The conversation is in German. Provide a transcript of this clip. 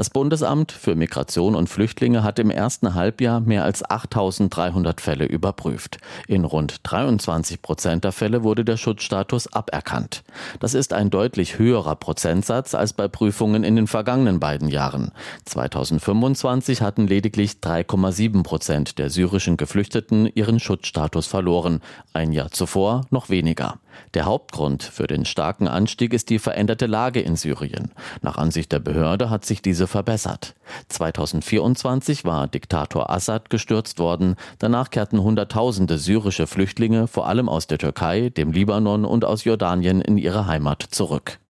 Das Bundesamt für Migration und Flüchtlinge hat im ersten Halbjahr mehr als 8.300 Fälle überprüft. In rund 23% der Fälle wurde der Schutzstatus aberkannt. Das ist ein deutlich höherer Prozentsatz als bei Prüfungen in den vergangenen beiden Jahren. 2025 hatten lediglich 3,7% der syrischen Geflüchteten ihren Schutzstatus verloren, ein Jahr zuvor noch weniger. Der Hauptgrund für den starken Anstieg ist die veränderte Lage in Syrien. Nach Ansicht der Behörde hat sich diese verbessert. 2024 war Diktator Assad gestürzt worden. Danach kehrten Hunderttausende syrische Flüchtlinge, vor allem aus der Türkei, dem Libanon und aus Jordanien, in ihre Heimat zurück.